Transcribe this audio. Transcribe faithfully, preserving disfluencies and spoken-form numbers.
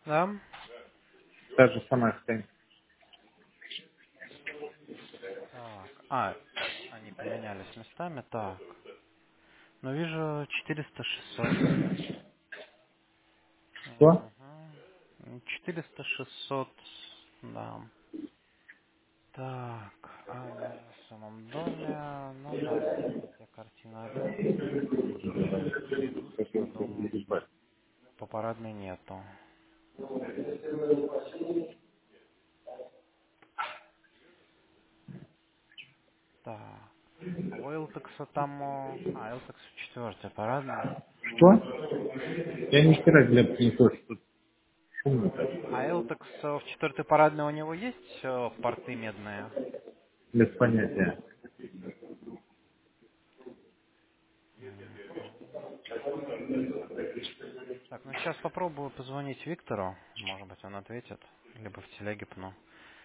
Да? Та же самая хрень. Так. А, они поменялись местами. Так. Ну, вижу четыреста шестьсот. Что? Угу. четыреста шестьсот. Да. Так. Амер в самом доме. Ну да, здесь я картина Орел. Хотел бы Дом ебать. по парадной нету. Так. А у Элтекса там... о, А, Элтекс четвертый парадный. Что? Я ни хера, Глеб, не то, что тут шумно-то. А Элтекс в четвертый парадный у него есть э, порты медные? Без понятия. Мгм. Так, ну сейчас попробую позвонить Виктору. Может быть, он ответит. Либо в телеге пну.